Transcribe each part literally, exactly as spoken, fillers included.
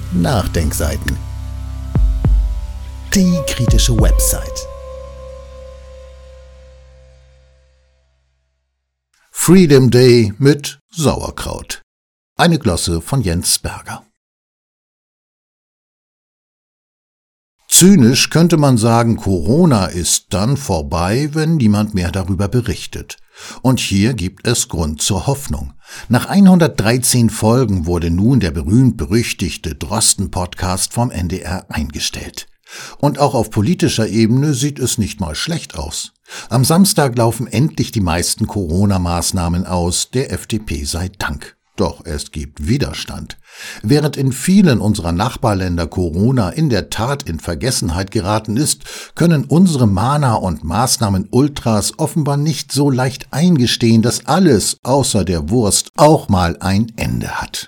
Nachdenkseiten. Die kritische Website. Freedom Day mit Sauerkraut. Eine Glosse von Jens Berger. Zynisch könnte man sagen, Corona ist dann vorbei, wenn niemand mehr darüber berichtet. Und hier gibt es Grund zur Hoffnung. Nach hundertdreizehn Folgen wurde nun der berühmt-berüchtigte Drosten-Podcast vom N D R eingestellt. Und auch auf politischer Ebene sieht es nicht mal schlecht aus. Am Samstag laufen endlich die meisten Corona-Maßnahmen aus, der F D P sei Dank. Doch es gibt Widerstand. Während in vielen unserer Nachbarländer Corona in der Tat in Vergessenheit geraten ist, können unsere Mahner und Maßnahmen-Ultras offenbar nicht so leicht eingestehen, dass alles außer der Wurst auch mal ein Ende hat.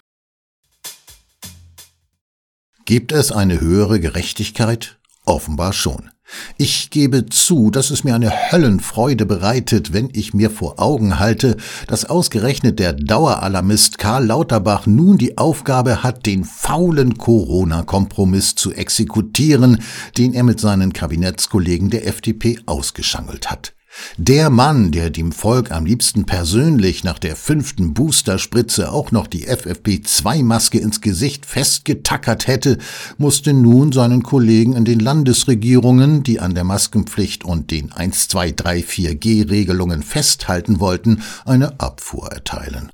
Gibt es eine höhere Gerechtigkeit? Offenbar schon. Ich gebe zu, dass es mir eine Höllenfreude bereitet, wenn ich mir vor Augen halte, dass ausgerechnet der Daueralarmist Karl Lauterbach nun die Aufgabe hat, den faulen Corona-Kompromiss zu exekutieren, den er mit seinen Kabinettskollegen der F D P ausgeschangelt hat. Der Mann, der dem Volk am liebsten persönlich nach der fünften Boosterspritze auch noch die F F P zwei Maske ins Gesicht festgetackert hätte, musste nun seinen Kollegen in den Landesregierungen, die an der Maskenpflicht und den eins zwei drei vier G Regelungen festhalten wollten, eine Abfuhr erteilen.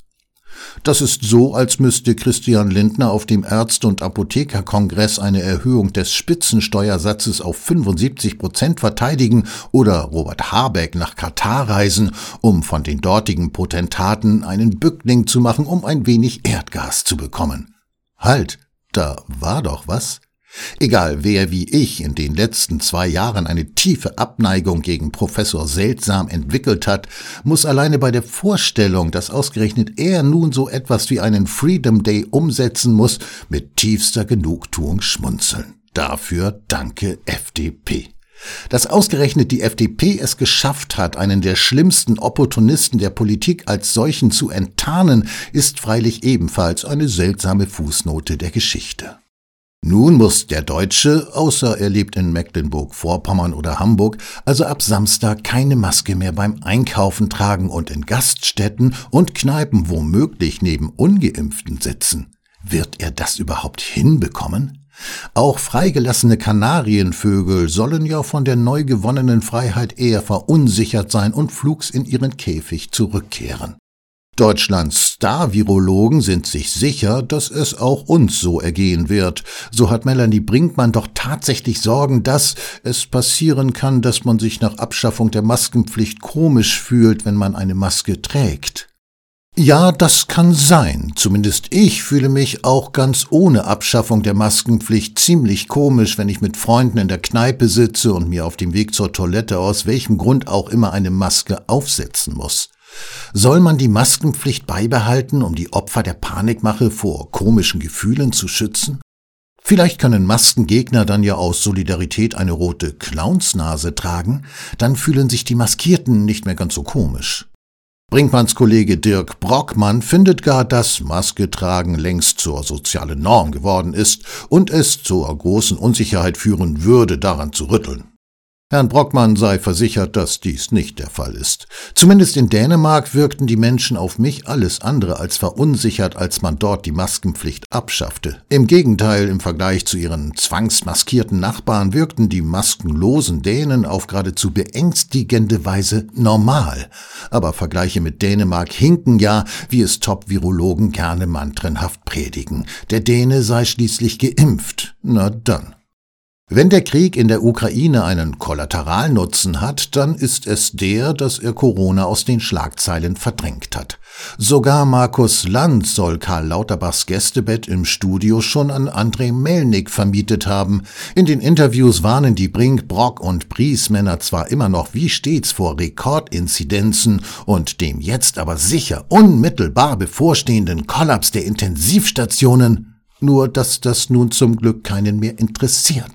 Das ist so, als müsste Christian Lindner auf dem Ärzte- und Apothekerkongress eine Erhöhung des Spitzensteuersatzes auf fünfundsiebzig Prozent verteidigen oder Robert Habeck nach Katar reisen, um von den dortigen Potentaten einen Bückling zu machen, um ein wenig Erdgas zu bekommen. Halt, da war doch was. Egal, wer wie ich in den letzten zwei Jahren eine tiefe Abneigung gegen Professor Seltsam entwickelt hat, muss alleine bei der Vorstellung, dass ausgerechnet er nun so etwas wie einen Freedom Day umsetzen muss, mit tiefster Genugtuung schmunzeln. Dafür danke F D P. Dass ausgerechnet die F D P es geschafft hat, einen der schlimmsten Opportunisten der Politik als solchen zu enttarnen, ist freilich ebenfalls eine seltsame Fußnote der Geschichte. Nun muss der Deutsche, außer er lebt in Mecklenburg-Vorpommern oder Hamburg, also ab Samstag keine Maske mehr beim Einkaufen tragen und in Gaststätten und Kneipen womöglich neben Ungeimpften sitzen. Wird er das überhaupt hinbekommen? Auch freigelassene Kanarienvögel sollen ja von der neu gewonnenen Freiheit eher verunsichert sein und flugs in ihren Käfig zurückkehren. Deutschlands Star-Virologen sind sich sicher, dass es auch uns so ergehen wird. So hat Melanie Brinkmann doch tatsächlich Sorgen, dass es passieren kann, dass man sich nach Abschaffung der Maskenpflicht komisch fühlt, wenn man eine Maske trägt. Ja, das kann sein. Zumindest ich fühle mich auch ganz ohne Abschaffung der Maskenpflicht ziemlich komisch, wenn ich mit Freunden in der Kneipe sitze und mir auf dem Weg zur Toilette aus welchem Grund auch immer eine Maske aufsetzen muss. Soll man die Maskenpflicht beibehalten, um die Opfer der Panikmache vor komischen Gefühlen zu schützen? Vielleicht können Maskengegner dann ja aus Solidarität eine rote Clownsnase tragen, dann fühlen sich die Maskierten nicht mehr ganz so komisch. Brinkmanns Kollege Dirk Brockmann findet gar, dass Maske tragen längst zur sozialen Norm geworden ist und es zur großen Unsicherheit führen würde, daran zu rütteln. Herrn Brockmann sei versichert, dass dies nicht der Fall ist. Zumindest in Dänemark wirkten die Menschen auf mich alles andere als verunsichert, als man dort die Maskenpflicht abschaffte. Im Gegenteil, im Vergleich zu ihren zwangsmaskierten Nachbarn wirkten die maskenlosen Dänen auf geradezu beängstigende Weise normal. Aber Vergleiche mit Dänemark hinken ja, wie es Top-Virologen gerne mantrenhaft predigen. Der Däne sei schließlich geimpft. Na dann. Wenn der Krieg in der Ukraine einen Kollateralnutzen hat, dann ist es der, dass er Corona aus den Schlagzeilen verdrängt hat. Sogar Markus Lanz soll Karl Lauterbachs Gästebett im Studio schon an Andrei Melnik vermietet haben. In den Interviews warnen die Brink, Brock und Pries-Männer zwar immer noch wie stets vor Rekordinzidenzen und dem jetzt aber sicher unmittelbar bevorstehenden Kollaps der Intensivstationen, nur dass das nun zum Glück keinen mehr interessiert.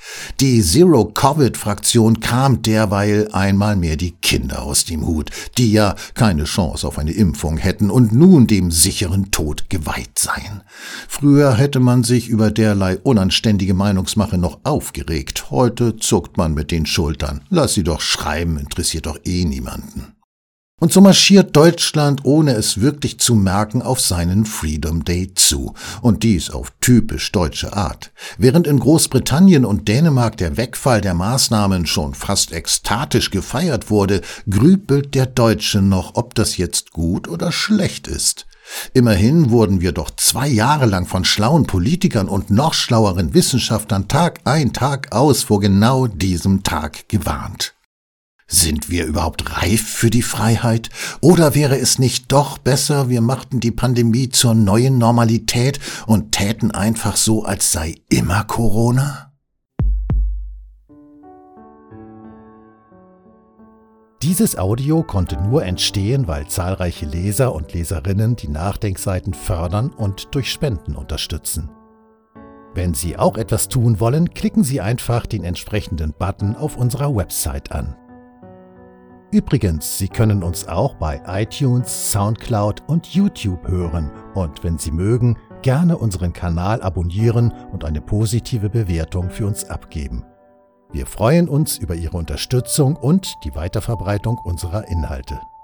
Die Zero-Covid-Fraktion kramt derweil einmal mehr die Kinder aus dem Hut, die ja keine Chance auf eine Impfung hätten und nun dem sicheren Tod geweiht seien. Früher hätte man sich über derlei unanständige Meinungsmache noch aufgeregt. Heute zuckt man mit den Schultern. Lass sie doch schreiben, interessiert doch eh niemanden. Und so marschiert Deutschland, ohne es wirklich zu merken, auf seinen Freedom Day zu. Und dies auf typisch deutsche Art. Während in Großbritannien und Dänemark der Wegfall der Maßnahmen schon fast ekstatisch gefeiert wurde, grübelt der Deutsche noch, ob das jetzt gut oder schlecht ist. Immerhin wurden wir doch zwei Jahre lang von schlauen Politikern und noch schlaueren Wissenschaftlern Tag ein, Tag aus vor genau diesem Tag gewarnt. Sind wir überhaupt reif für die Freiheit? Oder wäre es nicht doch besser, wir machten die Pandemie zur neuen Normalität und täten einfach so, als sei immer Corona? Dieses Audio konnte nur entstehen, weil zahlreiche Leser und Leserinnen die Nachdenkseiten fördern und durch Spenden unterstützen. Wenn Sie auch etwas tun wollen, klicken Sie einfach den entsprechenden Button auf unserer Website an. Übrigens, Sie können uns auch bei iTunes, Soundcloud und YouTube hören und wenn Sie mögen, gerne unseren Kanal abonnieren und eine positive Bewertung für uns abgeben. Wir freuen uns über Ihre Unterstützung und die Weiterverbreitung unserer Inhalte.